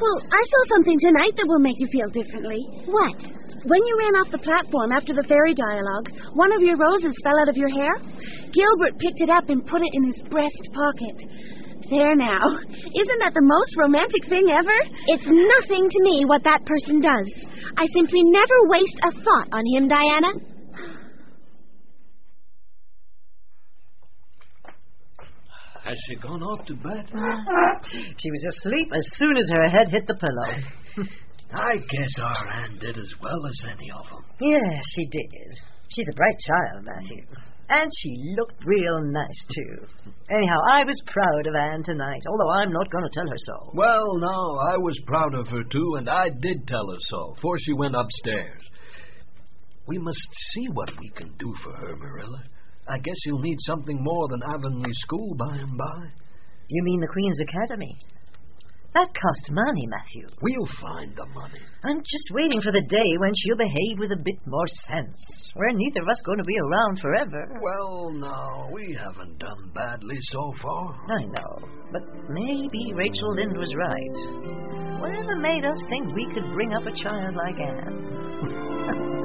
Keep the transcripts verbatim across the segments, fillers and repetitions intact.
Well, I saw something tonight that will make you feel differently. What? When you ran off the platform after the fairy dialogue, one of your roses fell out of your hair. Gilbert picked it up and put it in his breast pocket. There now. Isn't that the most romantic thing ever? It's nothing to me what that person does. I simply never waste a thought on him, Diana. Has she gone off to bed? She was asleep as soon as her head hit the pillow. I guess our Anne did as well as any of them. Yes, she did. She's a bright child, Matthew. And she looked real nice, too. Anyhow, I was proud of Anne tonight, although I'm not going to tell her so. Well, no, I was proud of her, too, and I did tell her so, before she went upstairs. We must see what we can do for her, Marilla. I guess you'll need something more than Avonlea School by and by. You mean the Queen's Academy? That costs money, Matthew. We'll find the money. I'm just waiting for the day when she'll behave with a bit more sense. We're neither of us going to be around forever. Well, no, we haven't done badly so far. I know, but maybe Rachel Lynde was right. Whatever made us think we could bring up a child like Anne?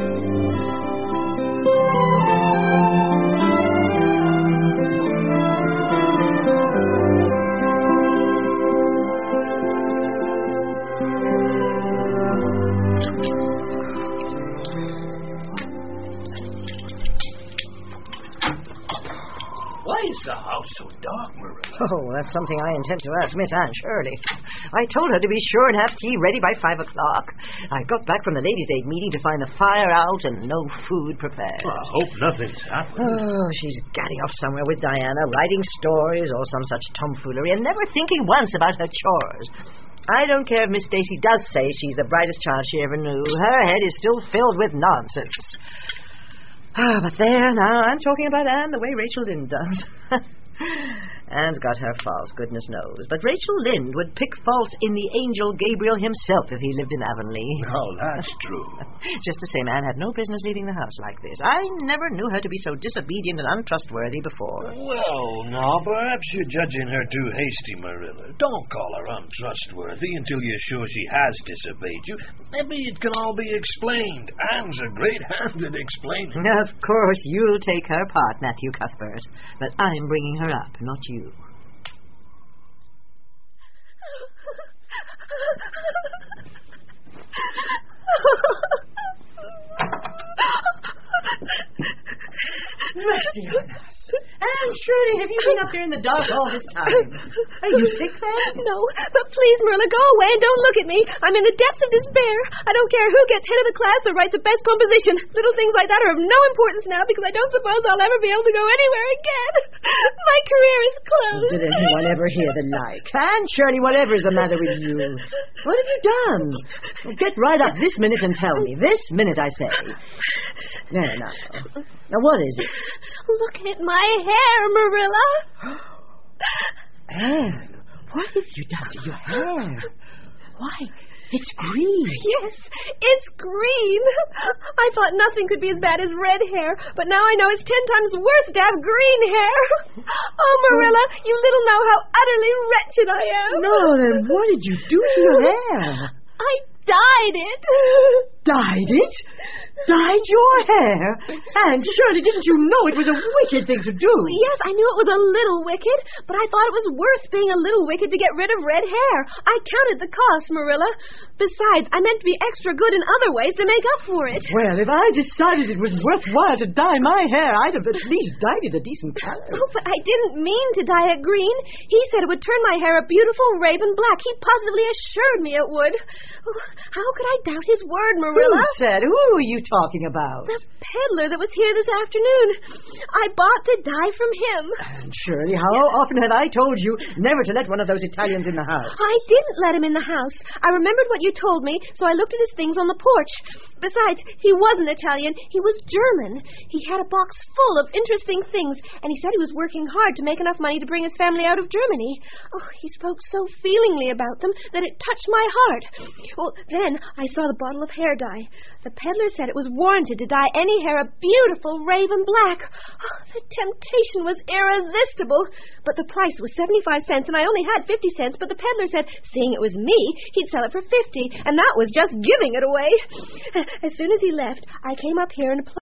Why is the house so dark, Marilla? Oh, that's something I intend to ask Miss Anne Shirley. I told her to be sure and have tea ready by five o'clock. I got back from the Ladies' Aid meeting to find the fire out and no food prepared. Well, I hope nothing's happened. Oh, she's gadding off somewhere with Diana, writing stories or some such tomfoolery, and never thinking once about her chores. I don't care if Miss Stacy does say she's the brightest child she ever knew. Her head is still filled with nonsense. Ah, but there, now, I'm talking about Anne the way Rachel Lynde does. Anne's got her faults, goodness knows. But Rachel Lynde would pick faults in the angel Gabriel himself if he lived in Avonlea. Oh, that's true. Just the same, Anne had no business leaving the house like this. I never knew her to be so disobedient and untrustworthy before. Well, now, perhaps you're judging her too hasty, Marilla. Don't call her untrustworthy until you're sure she has disobeyed you. Maybe it can all be explained. Anne's a great hand at explaining. Of course, you'll take her part, Matthew Cuthbert. But I'm bringing her up, not you. Mercy on us. Anne Shirley, have you been up here in the dark all this time? Are you sick, then? No, but please, Marilla, go away and don't look at me. I'm in the depths of despair. I don't care who gets head of the class or writes the best composition. Little things like that are of no importance now because I don't suppose I'll ever be able to go anywhere again. My career is closed. Did anyone ever hear the like? Anne Shirley, whatever is the matter with you? What have you done? Well, get right up this minute and tell me. This minute, I say. There, now. Now, what is it? Look at my hair, Marilla. Anne, what have you done to your hair? Why, it's green. Yes, it's green. I thought nothing could be as bad as red hair, but now I know it's ten times worse to have green hair. Oh, Marilla, you little know how utterly wretched I am. No, then what did you do to your hair? I dyed it. Dyed it? Dyed your hair? And surely didn't you know it was a wicked thing to do? Yes, I knew it was a little wicked, but I thought it was worth being a little wicked to get rid of red hair. I counted the cost, Marilla. Besides, I meant to be extra good in other ways to make up for it. Well, if I decided it was worthwhile to dye my hair, I'd have at least dyed it a decent color. Oh, but I didn't mean to dye it green. He said it would turn my hair a beautiful raven black. He positively assured me it would. Oh, how could I doubt his word, Marilla? Who said? Who are you talking about? The peddler that was here this afternoon. I bought the dye from him. And Shirley, how often have I told you never to let one of those Italians in the house? I didn't let him in the house. I remembered what you told me, so I looked at his things on the porch. Besides, he wasn't Italian. He was German. He had a box full of interesting things, and he said he was working hard to make enough money to bring his family out of Germany. Oh, he spoke so feelingly about them that it touched my heart. Well, then I saw the bottle of hair dye. The peddler said it it was warranted to dye any hair a beautiful raven black. Oh, the temptation was irresistible. But the price was seventy-five cents, and I only had fifty cents, but the peddler said, seeing it was me, he'd sell it for fifty, and that was just giving it away. As soon as he left, I came up here and